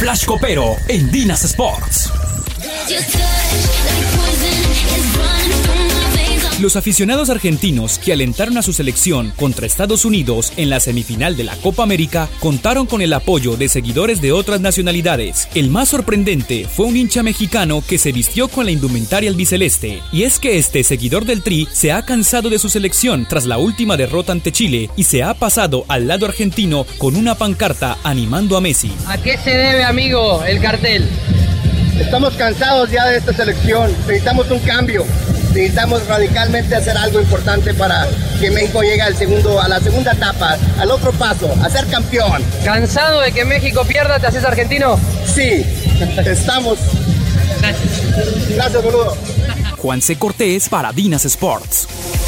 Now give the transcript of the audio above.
Flash Copero en Dinas Sports. Los aficionados argentinos que alentaron a su selección contra Estados Unidos en la semifinal de la Copa América contaron con el apoyo de seguidores de otras nacionalidades. El más sorprendente fue un hincha mexicano que se vistió con la indumentaria albiceleste. Y es que este seguidor del Tri se ha cansado de su selección tras la última derrota ante Chile y se ha pasado al lado argentino con una pancarta animando a Messi. ¿A qué se debe, amigo, el cartel? Estamos cansados ya de esta selección, necesitamos un cambio. Necesitamos radicalmente hacer algo importante para que México llegue a la segunda etapa, al otro paso, a ser campeón. ¿Cansado de que México pierda, te haces argentino? Sí, estamos. Gracias. Gracias, boludo. Juanse Cortés para Dinas Sports.